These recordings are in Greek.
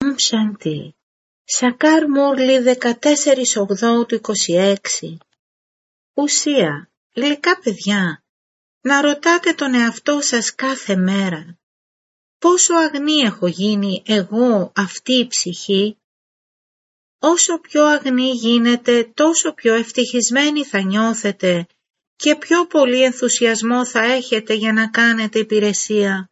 Ψάντη. Σακάρ Μούρλι 14/8/26. Ουσία, γλυκά παιδιά, να ρωτάτε τον εαυτό σας κάθε μέρα. Πόσο αγνή έχω γίνει εγώ αυτή η ψυχή? Όσο πιο αγνή γίνετε, τόσο πιο ευτυχισμένοι θα νιώθετε και πιο πολύ ενθουσιασμό θα έχετε για να κάνετε υπηρεσία.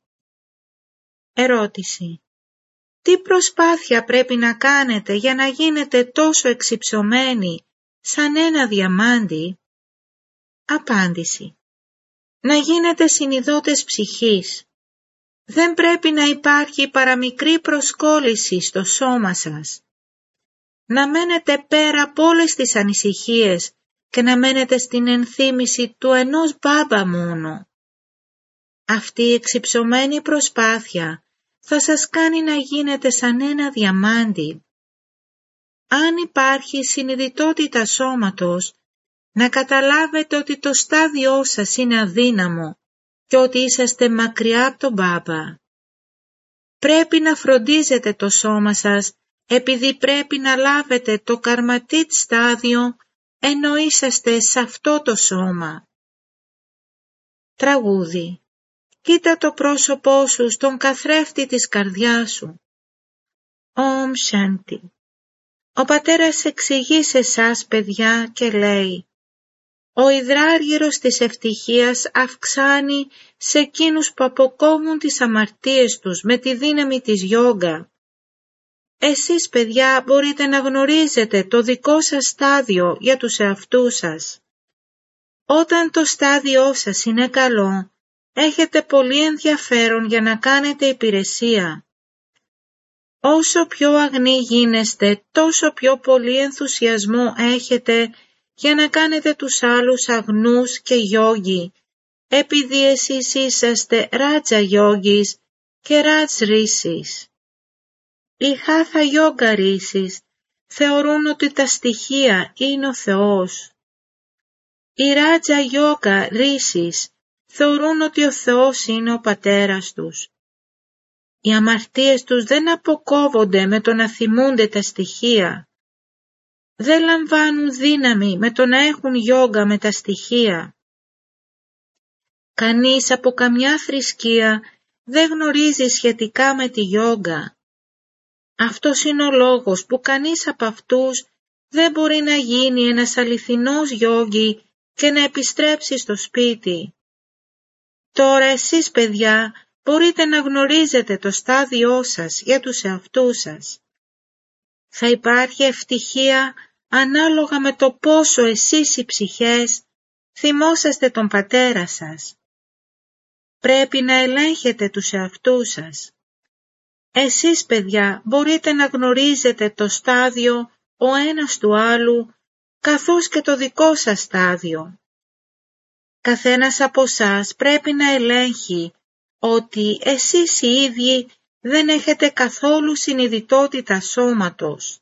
Ερώτηση. Τι προσπάθεια πρέπει να κάνετε για να γίνετε τόσο εξυψωμένοι σαν ένα διαμάντι? Απάντηση. Να γίνετε συνειδότες ψυχής. Δεν πρέπει να υπάρχει παραμικρή προσκόλληση στο σώμα σας. Να μένετε πέρα από όλες τις ανησυχίες και να μένετε στην ενθύμηση του ενός Μπάμπα μόνο. Αυτή η εξυψωμένη προσπάθεια θα σας κάνει να γίνετε σαν ένα διαμάντι. Αν υπάρχει συνειδητότητα σώματος, να καταλάβετε ότι το στάδιό σας είναι αδύναμο και ότι είσαστε μακριά από τον Μπάμπα. Πρέπει να φροντίζετε το σώμα σας, επειδή πρέπει να λάβετε το καρματίτ στάδιο ενώ είσαστε σε αυτό το σώμα. Τραγούδι. Κοίτα το πρόσωπό σου στον καθρέφτη της καρδιάς σου. Ομ Σάντι. Ο πατέρας εξηγεί σε εσάς, παιδιά, και λέει: ο υδράργυρος της ευτυχίας αυξάνει σε εκείνους που αποκόβουν τις αμαρτίες τους με τη δύναμη της γιόγκα. Εσείς, παιδιά, μπορείτε να γνωρίζετε το δικό σας στάδιο για τους εαυτούς σας. Όταν το στάδιό σας είναι καλό, έχετε πολύ ενδιαφέρον για να κάνετε υπηρεσία. Όσο πιο αγνοί γίνεστε, τόσο πιο πολύ ενθουσιασμό έχετε για να κάνετε τους άλλους αγνούς και γιόγοι, επειδή εσείς είσαστε ράτζα γιόγης και ράτζ ρίσης. Οι χάθα γιόγκα ρίσης θεωρούν ότι τα στοιχεία είναι ο Θεός. Οι ράτζα γιόγκα ρίσης θεωρούν ότι ο Θεός είναι ο πατέρας τους. Οι αμαρτίες τους δεν αποκόβονται με το να θυμούνται τα στοιχεία. Δεν λαμβάνουν δύναμη με το να έχουν γιόγκα με τα στοιχεία. Κανείς από καμιά θρησκεία δεν γνωρίζει σχετικά με τη γιόγκα. Αυτός είναι ο λόγος που κανείς από αυτούς δεν μπορεί να γίνει ένας αληθινός γιόγκι και να επιστρέψει στο σπίτι. Τώρα εσείς, παιδιά, μπορείτε να γνωρίζετε το στάδιό σας για τους εαυτούς σας. Θα υπάρχει ευτυχία ανάλογα με το πόσο εσείς οι ψυχές θυμόσαστε τον πατέρα σας. Πρέπει να ελέγχετε τους εαυτούς σας. Εσείς, παιδιά, μπορείτε να γνωρίζετε το στάδιο ο ένας του άλλου, καθώς και το δικό σας στάδιο. Καθένας από εσάς πρέπει να ελέγχει ότι εσείς οι ίδιοι δεν έχετε καθόλου συνειδητότητα σώματος.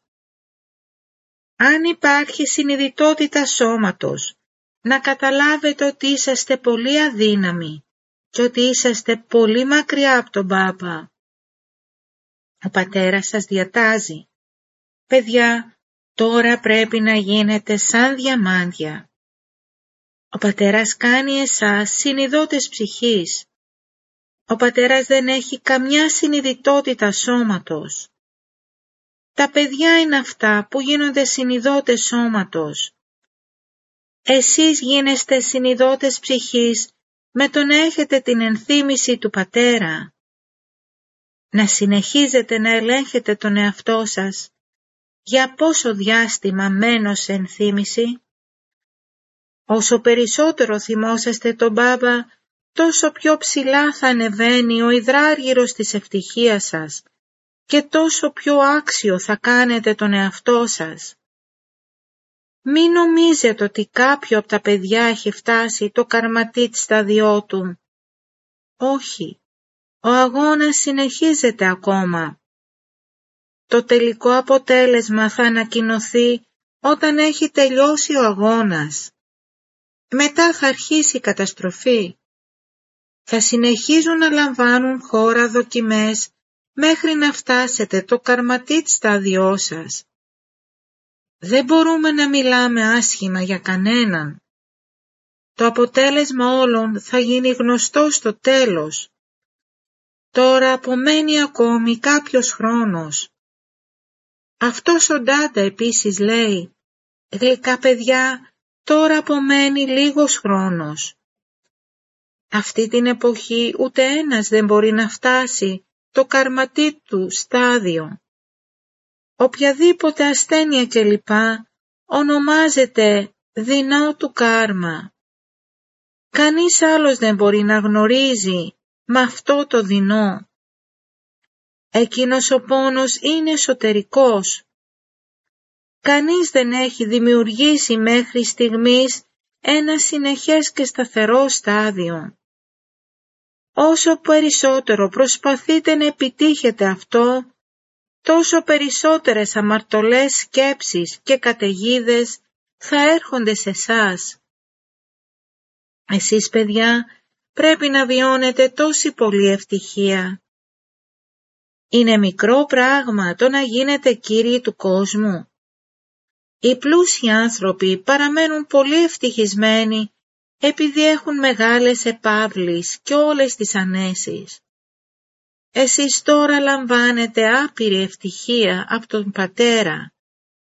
Αν υπάρχει συνειδητότητα σώματος, να καταλάβετε ότι είσαστε πολύ αδύναμοι και ότι είσαστε πολύ μακριά από τον Μπάπα. Ο πατέρας σας διατάζει: παιδιά, τώρα πρέπει να γίνετε σαν διαμάντια. Ο πατέρας κάνει εσάς συνειδότες ψυχής. Ο πατέρας δεν έχει καμιά συνειδητότητα σώματος. Τα παιδιά είναι αυτά που γίνονται συνειδότες σώματος. Εσείς γίνεστε συνειδότες ψυχής με το να έχετε την ενθύμηση του πατέρα. Να συνεχίζετε να ελέγχετε τον εαυτό σας. Για πόσο διάστημα μένω σε ενθύμηση? Όσο περισσότερο θυμόσαστε τον Μπάμπα, τόσο πιο ψηλά θα ανεβαίνει ο υδράργυρος της ευτυχίας σας και τόσο πιο άξιο θα κάνετε τον εαυτό σας. Μην νομίζετε ότι κάποιο από τα παιδιά έχει φτάσει το καρματίτ σταδιό του. Όχι, ο αγώνας συνεχίζεται ακόμα. Το τελικό αποτέλεσμα θα ανακοινωθεί όταν έχει τελειώσει ο αγώνας. Μετά θα αρχίσει η καταστροφή. Θα συνεχίζουν να λαμβάνουν χώρα δοκιμές μέχρι να φτάσετε το καρματίτ στάδιό σας. Δεν μπορούμε να μιλάμε άσχημα για κανέναν. Το αποτέλεσμα όλων θα γίνει γνωστό στο τέλος. Τώρα απομένει ακόμη κάποιος χρόνος. Αυτός ο Ντάντα επίσης λέει, γλυκά παιδιά, τώρα απομένει λίγος χρόνος. Αυτή την εποχή ούτε ένας δεν μπορεί να φτάσει το καρματί του στάδιο. Οποιαδήποτε ασθένεια κλπ. Ονομάζεται δεινό του κάρμα. Κανείς άλλος δεν μπορεί να γνωρίζει με αυτό το δεινό. Εκείνος ο πόνος είναι εσωτερικός. Κανείς δεν έχει δημιουργήσει μέχρι στιγμής ένα συνεχές και σταθερό στάδιο. Όσο περισσότερο προσπαθείτε να επιτύχετε αυτό, τόσο περισσότερες αμαρτωλές σκέψεις και καταιγίδες θα έρχονται σε εσάς. Εσείς παιδιά πρέπει να βιώνετε τόση πολλή ευτυχία. Είναι μικρό πράγμα το να γίνετε κύριοι του κόσμου. Οι πλούσιοι άνθρωποι παραμένουν πολύ ευτυχισμένοι επειδή έχουν μεγάλες επαύλεις και όλες τις ανέσεις. Εσείς τώρα λαμβάνετε άπειρη ευτυχία από τον Πατέρα.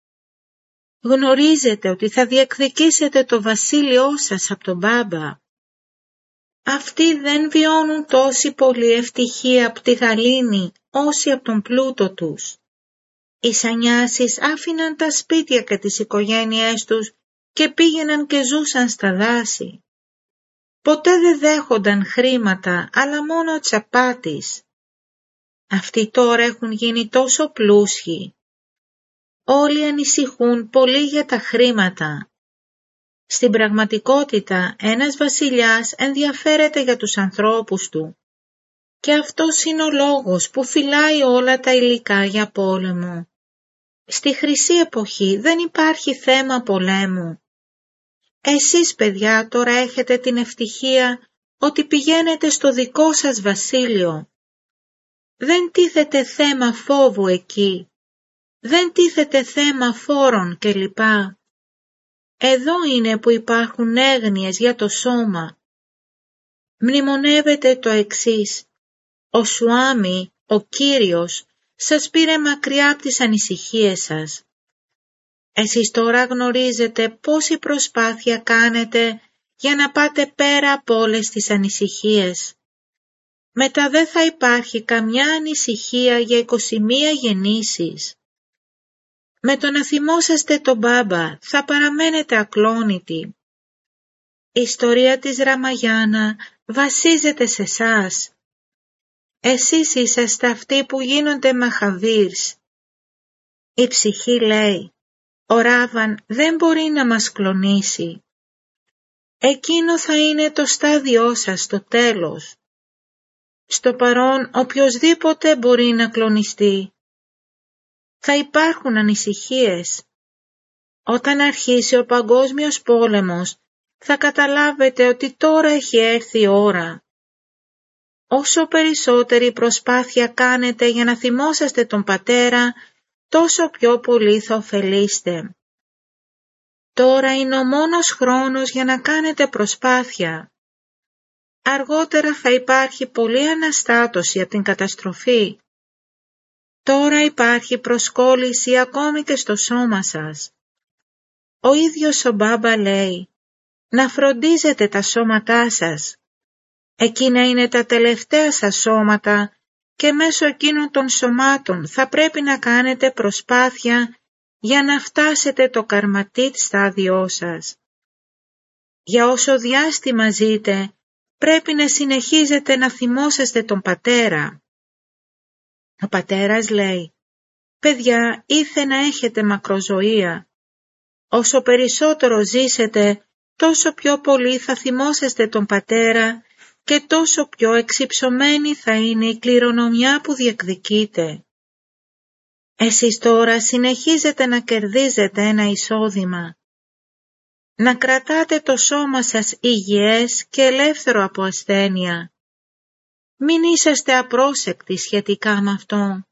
Γνωρίζετε ότι θα διεκδικήσετε το βασίλειό σας από τον Μπάμπα. Αυτοί δεν βιώνουν τόση πολλή ευτυχία από τη γαλήνη όσοι από τον πλούτο τους. Οι σανιάσεις άφηναν τα σπίτια και τις οικογένειές τους και πήγαιναν και ζούσαν στα δάση. Ποτέ δεν δέχονταν χρήματα, αλλά μόνο τσαπάτης. Αυτοί τώρα έχουν γίνει τόσο πλούσιοι. Όλοι ανησυχούν πολύ για τα χρήματα. Στην πραγματικότητα, ένας βασιλιάς ενδιαφέρεται για τους ανθρώπους του. Και αυτός είναι ο λόγος που φυλάει όλα τα υλικά για πόλεμο. Στη χρυσή εποχή δεν υπάρχει θέμα πολέμου. Εσείς παιδιά τώρα έχετε την ευτυχία ότι πηγαίνετε στο δικό σας βασίλειο. Δεν τίθεται θέμα φόβου εκεί. Δεν τίθεται θέμα φόρων κλπ. Εδώ είναι που υπάρχουν έγνοιες για το σώμα. Μνημονεύετε το εξής. Ο Σουάμι, ο Κύριος, σας πήρε μακριά από τις ανησυχίες σας. Εσείς τώρα γνωρίζετε πόση προσπάθεια κάνετε για να πάτε πέρα από όλες τις ανησυχίες. Μετά δεν θα υπάρχει καμιά ανησυχία για 21 γεννήσεις. Με το να θυμόσαστε τον Μπάμπα θα παραμένετε ακλόνητοι. Η ιστορία της Ραμαγιάνα βασίζεται σε εσάς. Εσείς είσαστε αυτοί που γίνονται Μαχαβίρς. Η ψυχή λέει, ο Ράβαν δεν μπορεί να μας κλονίσει. Εκείνο θα είναι το στάδιό σας στο τέλος. Στο παρόν οποιοσδήποτε μπορεί να κλονιστεί. Θα υπάρχουν ανησυχίες. Όταν αρχίσει ο παγκόσμιος πόλεμος, θα καταλάβετε ότι τώρα έχει έρθει η ώρα. Όσο περισσότερη προσπάθεια κάνετε για να θυμόσαστε τον Πατέρα, τόσο πιο πολύ θα ωφελείστε. Τώρα είναι ο μόνος χρόνος για να κάνετε προσπάθεια. Αργότερα θα υπάρχει πολλή αναστάτωση από την καταστροφή. Τώρα υπάρχει προσκόλληση ακόμη και στο σώμα σας. Ο ίδιος ο Μπάμπα λέει, να φροντίζετε τα σώματά σας. Εκείνα είναι τα τελευταία σας σώματα και μέσω εκείνων των σωμάτων θα πρέπει να κάνετε προσπάθεια για να φτάσετε το καρματίτ στάδιό σας. Για όσο διάστημα ζείτε, πρέπει να συνεχίζετε να θυμόσαστε τον Πατέρα. Ο Πατέρας λέει, παιδιά, ήθε να έχετε μακροζωία. Όσο περισσότερο ζήσετε, τόσο πιο πολύ θα θυμόσαστε τον Πατέρα και τόσο πιο εξυψωμένη θα είναι η κληρονομιά που διεκδικείτε. Εσείς τώρα συνεχίζετε να κερδίζετε ένα εισόδημα. Να κρατάτε το σώμα σας υγιές και ελεύθερο από ασθένεια. Μην είσαστε απρόσεκτοι σχετικά με αυτό.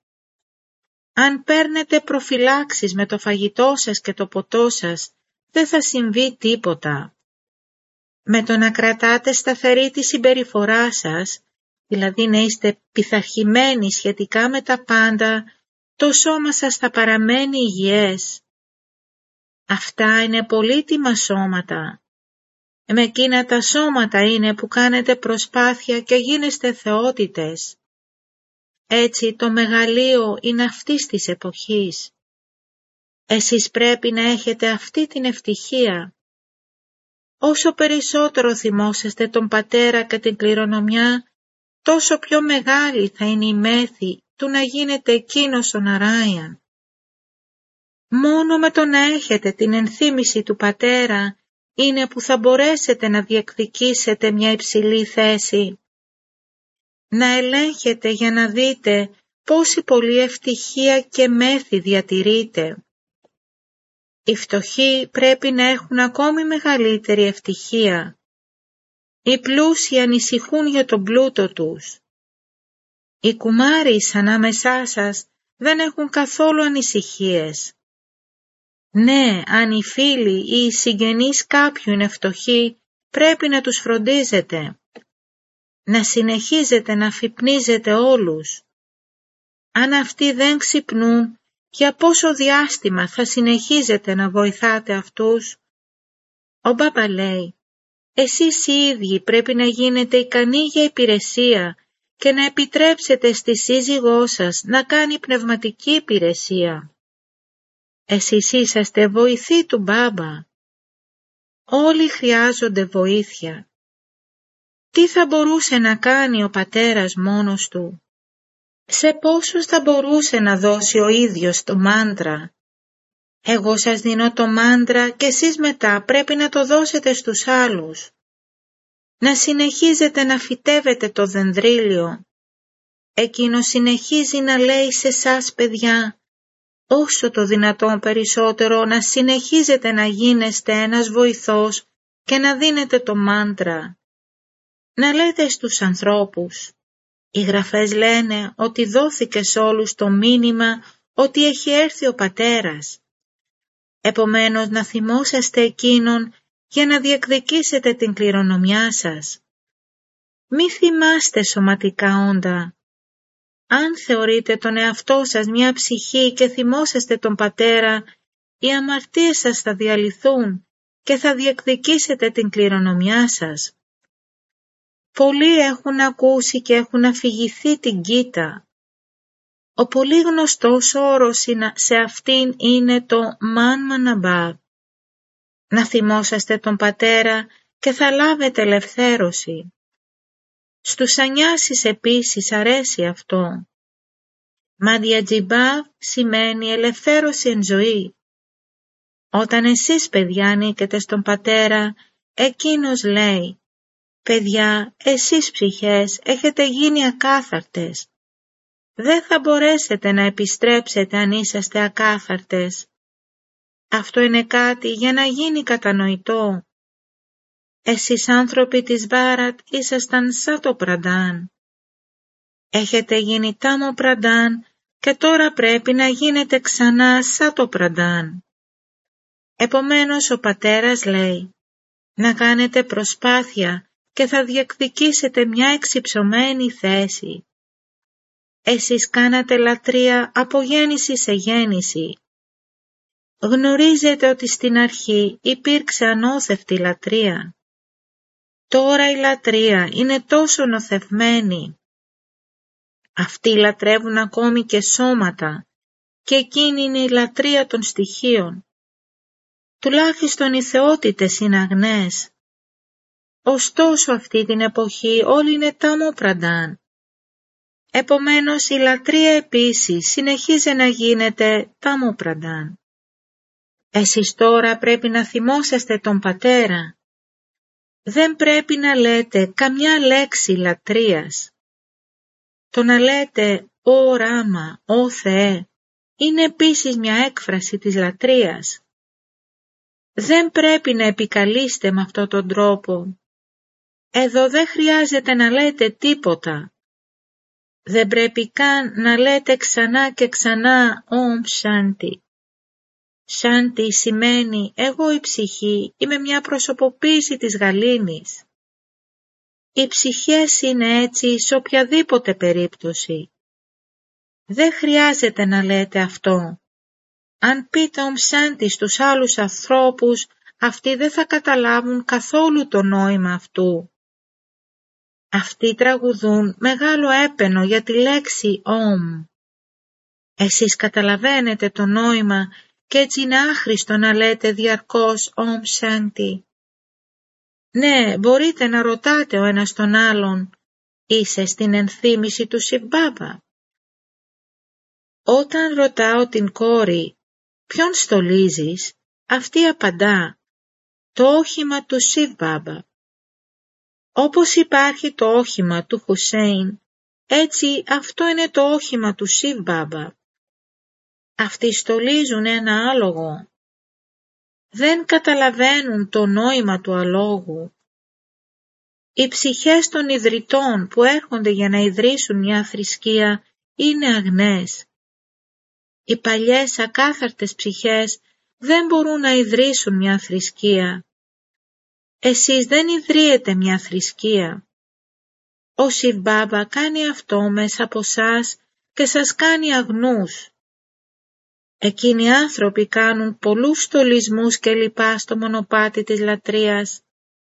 Αν παίρνετε προφυλάξεις με το φαγητό σας και το ποτό σας, δεν θα συμβεί τίποτα. Με το να κρατάτε σταθερή τη συμπεριφορά σας, δηλαδή να είστε πειθαρχημένοι σχετικά με τα πάντα, το σώμα σας θα παραμένει υγιές. Αυτά είναι πολύτιμα σώματα. Με εκείνα τα σώματα είναι που κάνετε προσπάθεια και γίνεστε θεότητες. Έτσι το μεγαλείο είναι αυτής της εποχής. Εσείς πρέπει να έχετε αυτή την ευτυχία. Όσο περισσότερο θυμόσαστε τον πατέρα και την κληρονομιά, τόσο πιο μεγάλη θα είναι η μέθη του να γίνετε εκείνος ο Ναράιαν. Μόνο με το να έχετε την ενθύμηση του πατέρα είναι που θα μπορέσετε να διεκδικήσετε μια υψηλή θέση. Να ελέγχετε για να δείτε πόση πολλή ευτυχία και μέθη διατηρείτε. Οι φτωχοί πρέπει να έχουν ακόμη μεγαλύτερη ευτυχία. Οι πλούσιοι ανησυχούν για τον πλούτο τους. Οι κουμάρεις ανάμεσά σας δεν έχουν καθόλου ανησυχίες. Ναι, αν οι φίλοι ή οι συγγενείς κάποιου είναι φτωχοί, πρέπει να τους φροντίζετε. Να συνεχίζετε να αφυπνίζετε όλους. Αν αυτοί δεν ξυπνούν, για πόσο διάστημα θα συνεχίζετε να βοηθάτε αυτούς? Ο Μπάμπα λέει, εσείς οι ίδιοι πρέπει να γίνετε ικανοί για υπηρεσία και να επιτρέψετε στη σύζυγό σας να κάνει πνευματική υπηρεσία. Εσείς είσαστε βοηθοί του Μπάμπα. Όλοι χρειάζονται βοήθεια. Τι θα μπορούσε να κάνει ο πατέρας μόνος του? Σε πόσους θα μπορούσε να δώσει ο ίδιος το μάντρα? Εγώ σας δίνω το μάντρα και εσείς μετά πρέπει να το δώσετε στους άλλους. Να συνεχίζετε να φυτεύετε το δενδρύλιο. Εκείνο συνεχίζει να λέει σε σας παιδιά, όσο το δυνατόν περισσότερο να συνεχίζετε να γίνεστε ένας βοηθός και να δίνετε το μάντρα. Να λέτε στους ανθρώπους, οι γραφές λένε ότι δόθηκε σε όλους το μήνυμα ότι έχει έρθει ο πατέρας. Επομένως να θυμόσαστε εκείνον για να διεκδικήσετε την κληρονομιά σας. Μη θυμάστε σωματικά όντα. Αν θεωρείτε τον εαυτό σας μια ψυχή και θυμόσαστε τον πατέρα, οι αμαρτίες σας θα διαλυθούν και θα διεκδικήσετε την κληρονομιά σας. Πολλοί έχουν ακούσει και έχουν αφηγηθεί την Γκίτα. Ο πολύ γνωστός όρος σε αυτήν είναι το «Μαν Μαναμπάβ». Να θυμόσαστε τον πατέρα και θα λάβετε ελευθέρωση. Στους σανιάσις επίσης αρέσει αυτό. Μαντιατζιμπάβ σημαίνει ελευθέρωση εν ζωή. Όταν εσείς παιδιά ανήκετε στον πατέρα, εκείνος λέει, παιδιά, εσείς ψυχές έχετε γίνει ακάθαρτες. Δεν θα μπορέσετε να επιστρέψετε αν είσαστε ακάθαρτες. Αυτό είναι κάτι για να γίνει κατανοητό. Εσείς άνθρωποι της Βάρατ ήσασταν σαν το Πραντάν. Έχετε γίνει τάμο Πραντάν και τώρα πρέπει να γίνετε ξανά σαν το Πραντάν. Επομένως ο πατέρας λέει, να κάνετε προσπάθεια και θα διεκδικήσετε μια εξυψωμένη θέση. Εσείς κάνατε λατρεία από γέννηση σε γέννηση. Γνωρίζετε ότι στην αρχή υπήρξε ανώθευτη λατρεία. Τώρα η λατρεία είναι τόσο νοθευμένη. Αυτοί λατρεύουν ακόμη και σώματα και εκείνη είναι η λατρεία των στοιχείων. Τουλάχιστον οι θεότητες είναι αγνές. Ωστόσο αυτή την εποχή όλοι είναι τάμο Πραντάν. Επομένως η λατρεία επίσης συνεχίζει να γίνεται τάμο Πραντάν. Εσείς τώρα πρέπει να θυμόσαστε τον πατέρα. Δεν πρέπει να λέτε καμιά λέξη λατρείας. Το να λέτε «Ω Ράμα, Ω Θεέ» είναι επίσης μια έκφραση της λατρείας. Δεν πρέπει να επικαλείστε με αυτόν τον τρόπο. Εδώ δεν χρειάζεται να λέτε τίποτα. Δεν πρέπει καν να λέτε ξανά και ξανά «Ομ Σάντι». Σάντι σημαίνει «εγώ η ψυχή είμαι μια προσωποποίηση της γαλήνης». Οι ψυχές είναι έτσι σε οποιαδήποτε περίπτωση. Δεν χρειάζεται να λέτε αυτό. Αν πείτε «Ομ Σάντι» στους άλλους ανθρώπους, αυτοί δεν θα καταλάβουν καθόλου το νόημα αυτού. Αυτοί τραγουδούν μεγάλο έπαινο για τη λέξη «Ομ». Εσείς καταλαβαίνετε το νόημα και έτσι είναι άχρηστο να λέτε διαρκώς «Ομ Σάντι». Ναι, μπορείτε να ρωτάτε ο ένας τον άλλον «Είσαι στην ενθύμηση του Σιβ Μπάμπα?» Όταν ρωτάω την κόρη «Ποιον στολίζεις?» αυτή απαντά «Το όχημα του Σιβ Μπάμπα». Όπως υπάρχει το όχημα του Χουσέιν, έτσι αυτό είναι το όχημα του Σιβ Μπάμπα. Αυτοί στολίζουν ένα άλογο. Δεν καταλαβαίνουν το νόημα του αλόγου. Οι ψυχές των ιδρυτών που έρχονται για να ιδρύσουν μια θρησκεία είναι αγνές. Οι παλιές ακάθαρτες ψυχές δεν μπορούν να ιδρύσουν μια θρησκεία. Εσείς δεν ιδρύετε μια θρησκεία. Ο Σιβ Μπάμπα κάνει αυτό μέσα από σας και σας κάνει αγνούς. Εκείνοι οι άνθρωποι κάνουν πολλούς στολισμούς και λοιπά στο μονοπάτι της λατρείας.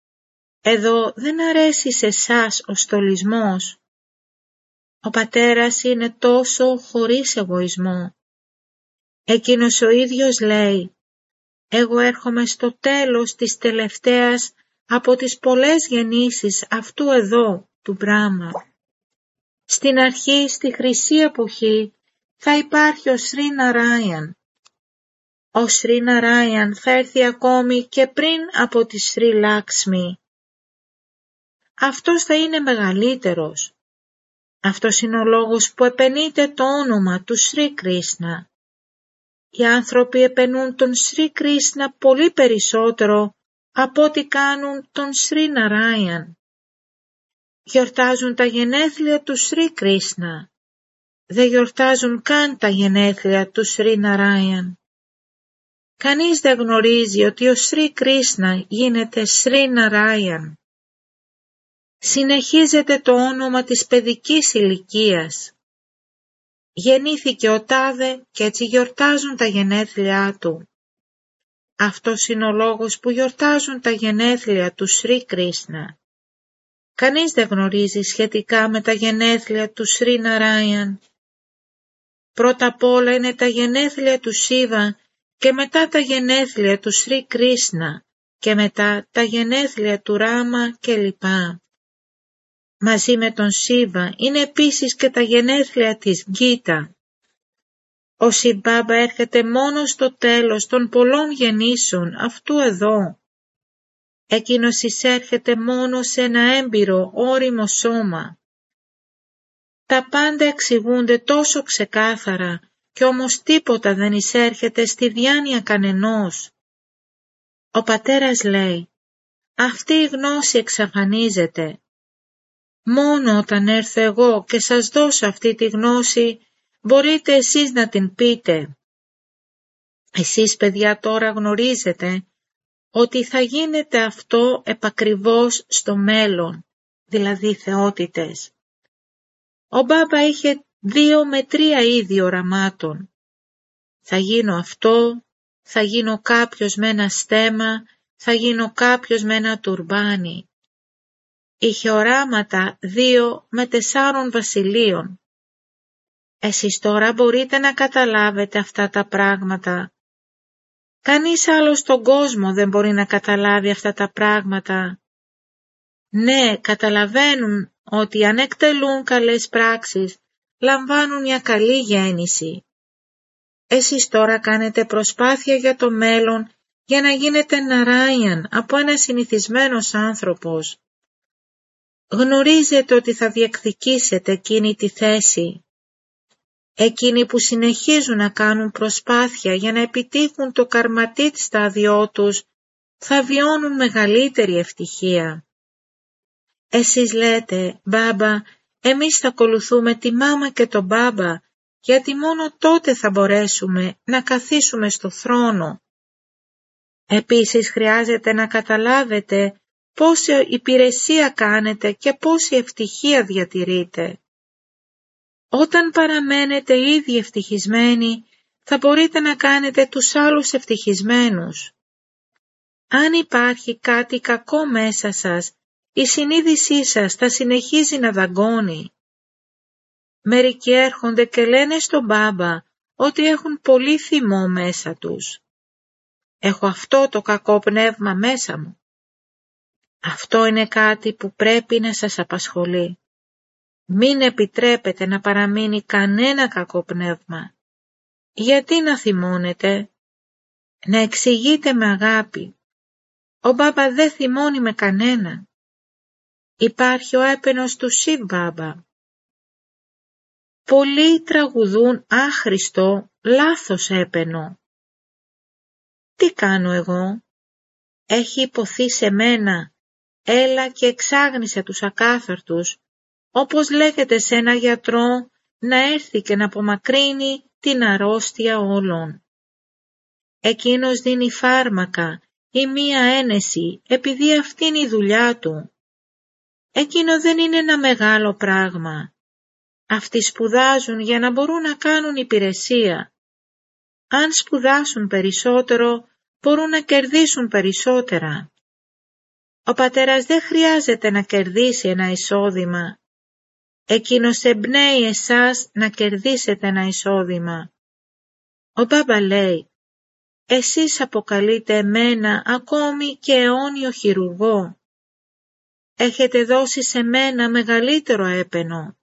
Εδώ δεν αρέσει σε σας ο στολισμός. Ο πατέρας είναι τόσο χωρίς εγωισμό. Εκείνος ο ίδιος λέει «Εγώ έρχομαι στο τέλος της τελευταίας από τις πολλές γεννήσεις αυτού εδώ του Μπράχμα. Στην αρχή, στη χρυσή εποχή, θα υπάρχει ο Σρι Ναράιαν. Ο Σρι Ναράιαν θα έρθει ακόμη και πριν από τη Σρι Λάξμι. Αυτός θα είναι μεγαλύτερος. Αυτός είναι ο λόγος που επενείται το όνομα του Σρι Κρίσνα. Οι άνθρωποι επενούν τον Σρι Κρίσνα πολύ περισσότερο από ό,τι κάνουν τον Σρι Ναράιαν. Γιορτάζουν τα γενέθλια του Σρι Κρίσνα. Δεν γιορτάζουν καν τα γενέθλια του Σρι Ναράιαν. Κανείς δεν γνωρίζει ότι ο Σρι Κρίσνα γίνεται Σρι Ναράιαν. Συνεχίζεται το όνομα της παιδικής ηλικίας. Γεννήθηκε ο τάδε και έτσι γιορτάζουν τα γενέθλιά του. Αυτός είναι ο λόγος που γιορτάζουν τα γενέθλια του Σρι Κρίσνα. Κανείς δεν γνωρίζει σχετικά με τα γενέθλια του Σρι Ναράιαν. Πρώτα απ' όλα είναι τα γενέθλια του Σίβα και μετά τα γενέθλια του Σρι Κρίσνα και μετά τα γενέθλια του Ράμα κλπ. Μαζί με τον Σίβα είναι επίσης και τα γενέθλια της Γκίτα. Ο Σιβ Μπάμπα έρχεται μόνο στο τέλος των πολλών γεννήσεων αυτού εδώ. Εκείνος εισέρχεται μόνο σε ένα έμπειρο ώριμο σώμα. Τα πάντα εξηγούνται τόσο ξεκάθαρα και όμως τίποτα δεν εισέρχεται στη διάνοια κανενός. Ο πατέρας λέει, αυτή η γνώση εξαφανίζεται. Μόνο όταν έρθω εγώ και σας δώσω αυτή τη γνώση, μπορείτε εσείς να την πείτε. Εσείς παιδιά τώρα γνωρίζετε ότι θα γίνεται αυτό επακριβώς στο μέλλον, δηλαδή θεότητες. Ο Μπάμπα είχε 2 με 3 είδη οραμάτων. Θα γίνω αυτό, θα γίνω κάποιος με ένα στέμμα, θα γίνω κάποιος με ένα τουρμπάνι. Είχε οράματα 2 με 4 βασιλείων. Εσείς τώρα μπορείτε να καταλάβετε αυτά τα πράγματα. Κανείς άλλος στον κόσμο δεν μπορεί να καταλάβει αυτά τα πράγματα. Ναι, καταλαβαίνουν ότι αν εκτελούν καλές πράξεις, λαμβάνουν μια καλή γέννηση. Εσείς τώρα κάνετε προσπάθεια για το μέλλον για να γίνετε Ναράιαν από ένα συνηθισμένος άνθρωπος. Γνωρίζετε ότι θα διεκδικήσετε εκείνη τη θέση. Εκείνοι που συνεχίζουν να κάνουν προσπάθεια για να επιτύχουν το καρματίτ στάδιό τους, θα βιώνουν μεγαλύτερη ευτυχία. Εσείς λέτε, Μπάμπα, εμείς θα ακολουθούμε τη μάμα και τον μπάμπα, γιατί μόνο τότε θα μπορέσουμε να καθίσουμε στο θρόνο. Επίσης χρειάζεται να καταλάβετε πόση υπηρεσία κάνετε και πόση ευτυχία διατηρείτε. Όταν παραμένετε ήδη ευτυχισμένοι, θα μπορείτε να κάνετε τους άλλους ευτυχισμένους. Αν υπάρχει κάτι κακό μέσα σας, η συνείδησή σας θα συνεχίζει να δαγκώνει. Μερικοί έρχονται και λένε στον μπάμπα ότι έχουν πολύ θυμό μέσα τους. Έχω αυτό το κακό πνεύμα μέσα μου. Αυτό είναι κάτι που πρέπει να σας απασχολεί. Μην επιτρέπετε να παραμείνει κανένα κακό πνεύμα. Γιατί να θυμώνετε? Να εξηγείτε με αγάπη. Ο μπάμπα δεν θυμώνει με κανένα. Υπάρχει ο έπαινος του Σιβ Μπάμπα. Πολλοί τραγουδούν άχρηστο, λάθος έπαινο. Τι κάνω εγώ? Έχει υποθεί σε μένα, έλα και εξάγνισε τους ακάθαρτους, όπως λέγεται σε ένα γιατρό να έρθει και να απομακρύνει την αρρώστια όλων. Εκείνος δίνει φάρμακα ή μία ένεση επειδή αυτή είναι η δουλειά του. Εκείνο δεν είναι ένα μεγάλο πράγμα. Αυτοί σπουδάζουν για να μπορούν να κάνουν υπηρεσία. Αν σπουδάσουν περισσότερο, μπορούν να κερδίσουν περισσότερα. Ο πατέρας δεν χρειάζεται να κερδίσει ένα εισόδημα. Εκείνος εμπνέει εσάς να κερδίσετε ένα εισόδημα. Ο μπάμπα λέει, εσείς αποκαλείτε εμένα ακόμη και αιώνιο χειρουργό. Έχετε δώσει σε μένα μεγαλύτερο έπαινο.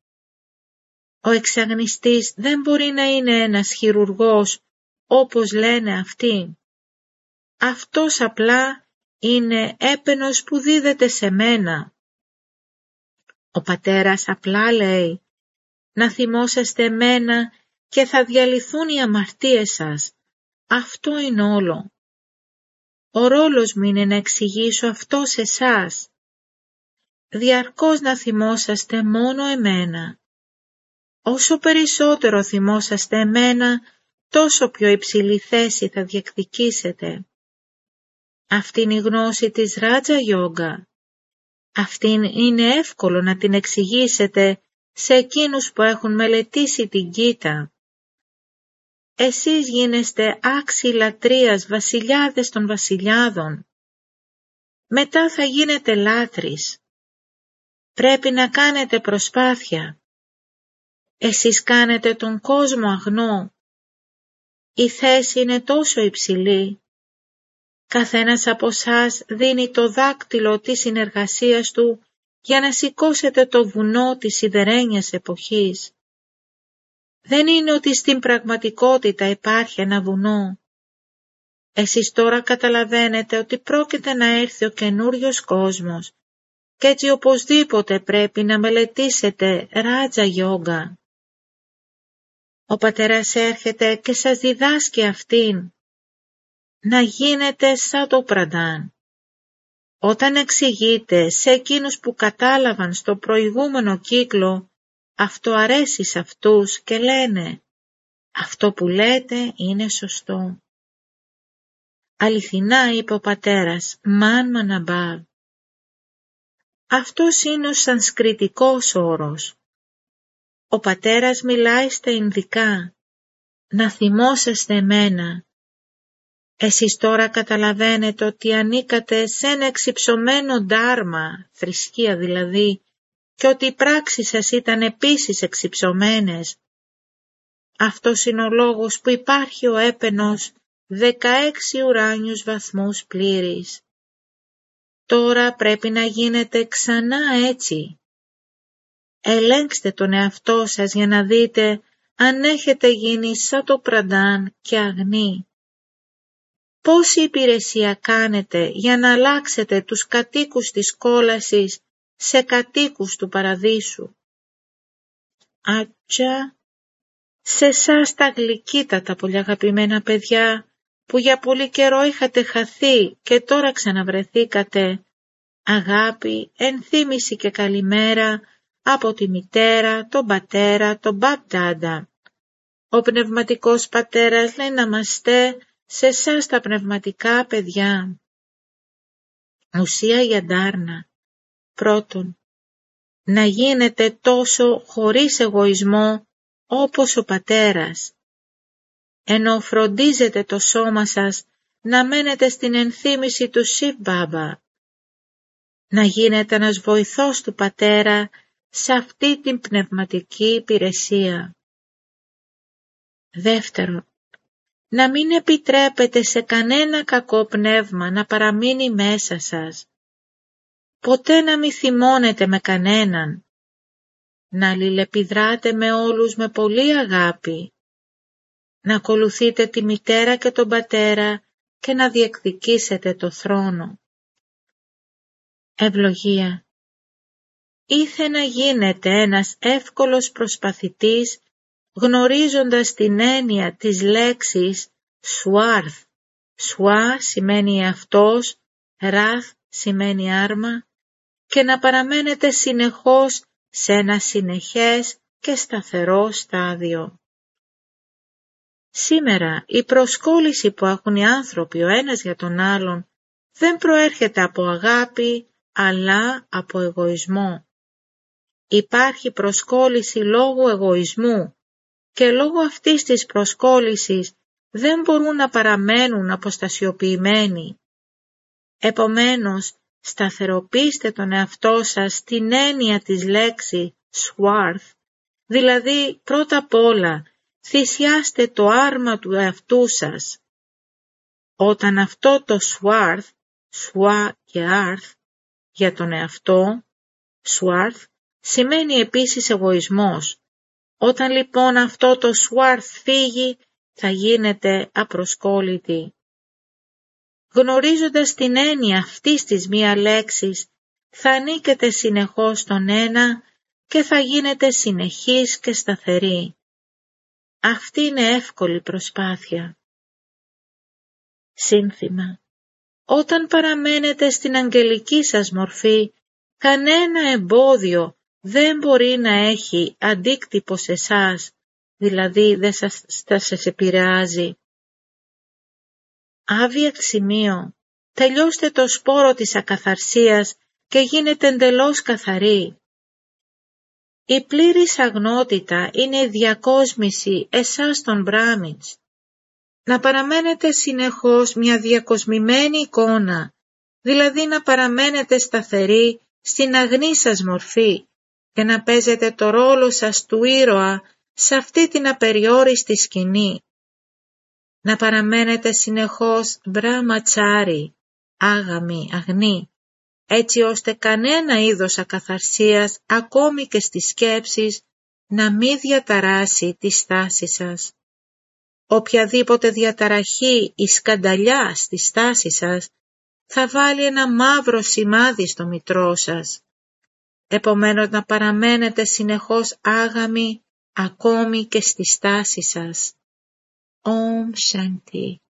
Ο εξαγνιστής δεν μπορεί να είναι ένας χειρουργός όπως λένε αυτοί. Αυτός απλά είναι έπαινος που δίδεται σε μένα. Ο πατέρας απλά λέει να θυμόσαστε εμένα και θα διαλυθούν οι αμαρτίες σας. Αυτό είναι όλο. Ο ρόλος μου είναι να εξηγήσω αυτό σε εσάς. Διαρκώς να θυμόσαστε μόνο εμένα. Όσο περισσότερο θυμόσαστε εμένα, τόσο πιο υψηλή θέση θα διεκδικήσετε. Αυτή είναι η γνώση της Ράτζα Γιόγκα. Αυτήν είναι εύκολο να την εξηγήσετε σε εκείνους που έχουν μελετήσει την Γκίτα. Εσείς γίνεστε άξιοι λατρείας βασιλιάδες των βασιλιάδων. Μετά θα γίνετε λάτρεις. Πρέπει να κάνετε προσπάθεια. Εσείς κάνετε τον κόσμο αγνό. Η θέση είναι τόσο υψηλή. Καθένας από εσάς δίνει το δάκτυλο της συνεργασίας του για να σηκώσετε το βουνό της σιδερένιας εποχής. Δεν είναι ότι στην πραγματικότητα υπάρχει ένα βουνό. Εσείς τώρα καταλαβαίνετε ότι πρόκειται να έρθει ο καινούριος κόσμος και έτσι οπωσδήποτε πρέπει να μελετήσετε Ράτζα Γιόγκα. Ο πατέρας έρχεται και σας διδάσκει αυτήν. Να γίνετε σαν το Πραντάν. Όταν εξηγείτε σε εκείνους που κατάλαβαν στο προηγούμενο κύκλο, αυτό αρέσει σε αυτούς και λένε «Αυτό που λέτε είναι σωστό». Αληθινά είπε ο πατέρας «Μαν Μαναμπάβ». Αυτός είναι ο σανσκριτικός όρος. Ο πατέρας μιλάει στα Ινδικά. Να θυμόσαστε εμένα. Εσείς τώρα καταλαβαίνετε ότι ανήκατε σε ένα εξυψωμένο ντάρμα, θρησκεία δηλαδή, και ότι οι πράξεις σας ήταν επίσης εξυψωμένες. Αυτός είναι ο λόγος που υπάρχει ο έπαινος 16 ουράνιους βαθμούς πλήρης. Τώρα πρέπει να γίνετε ξανά έτσι. Ελέγξτε τον εαυτό σας για να δείτε αν έχετε γίνει σαν το Πραντάν και αγνοί. Πόση υπηρεσία κάνετε για να αλλάξετε τους κατοίκους της κόλασης σε κατοίκους του παραδείσου. Άτσα, σε εσάς τα γλυκύτατα πολύ αγαπημένα παιδιά, που για πολύ καιρό είχατε χαθεί και τώρα ξαναβρεθήκατε, αγάπη, ενθύμηση και καλημέρα από τη μητέρα, τον πατέρα, τον μπαπ-ντάντα. Ο πνευματικός πατέρας λέει να είμαστε σε εσάς τα πνευματικά παιδιά. Ουσία για ντάρνα. Πρώτον, να γίνετε τόσο χωρίς εγωισμό όπως ο πατέρας, ενώ φροντίζετε το σώμα σας να μένετε στην ενθύμηση του Σιβ Μπάμπα, να γίνετε ένας βοηθός του πατέρα σε αυτή την πνευματική υπηρεσία. Δεύτερον, να μην επιτρέπετε σε κανένα κακό πνεύμα να παραμείνει μέσα σας. Ποτέ να μην θυμώνετε με κανέναν. Να αλληλεπιδράτε με όλους με πολύ αγάπη. Να ακολουθείτε τη μητέρα και τον πατέρα και να διεκδικήσετε το θρόνο. Ευλογία. Ήθε να γίνετε ένας εύκολος προσπαθητής γνωρίζοντας την έννοια της λέξης σουάρθ. Σουά σημαίνει αυτός, ραθ σημαίνει άρμα, και να παραμένετε συνεχώς σε ένα συνεχές και σταθερό στάδιο. Σήμερα η προσκόλληση που έχουν οι άνθρωποι ο ένας για τον άλλον δεν προέρχεται από αγάπη, αλλά από εγωισμό. Υπάρχει προσκόλληση λόγω εγωισμού και λόγω αυτής της προσκόλλησης δεν μπορούν να παραμένουν αποστασιοποιημένοι. Επομένως, σταθεροποιήστε τον εαυτό σας στην έννοια της λέξης swarth, δηλαδή πρώτα απ' όλα θυσιάστε το άρμα του εαυτού σας. Όταν αυτό το swarth, swa και arth, για τον εαυτό, swarth, σημαίνει επίσης εγωισμός. Όταν λοιπόν αυτό το swarth φύγει, θα γίνετε απροσκόλλητοι. Γνωρίζοντας την έννοια αυτής της μία λέξης, θα ανήκετε συνεχώς στον ένα και θα γίνετε συνεχείς και σταθεροί. Αυτή είναι εύκολη προσπάθεια. Σύνθημα. Όταν παραμένετε στην αγγελική σας μορφή, κανένα εμπόδιο δεν μπορεί να έχει αντίκτυπο σε εσάς, δηλαδή δεν θα σας επηρεάζει. Άβιατ σημείο. Τελειώστε το σπόρο της ακαθαρσίας και γίνετε εντελώς καθαροί. Η πλήρης αγνότητα είναι η διακόσμηση εσάς των Μπράμινς. Να παραμένετε συνεχώς μια διακοσμημένη εικόνα, δηλαδή να παραμένετε σταθεροί στην αγνή σας μορφή και να παίζετε το ρόλο σας του ήρωα σε αυτή την απεριόριστη σκηνή. Να παραμένετε συνεχώς μπραματσάρι, άγαμοι, αγνοί, έτσι ώστε κανένα είδος ακαθαρσίας, ακόμη και στις σκέψεις, να μην διαταράσει τη στάση σας. Οποιαδήποτε διαταραχή ή σκανταλιά στη στάση σας, θα βάλει ένα μαύρο σημάδι στο μητρό σας. Επομένως να παραμένετε συνεχώς άγαμοι, ακόμη και στη στάση σας. Om Shanti.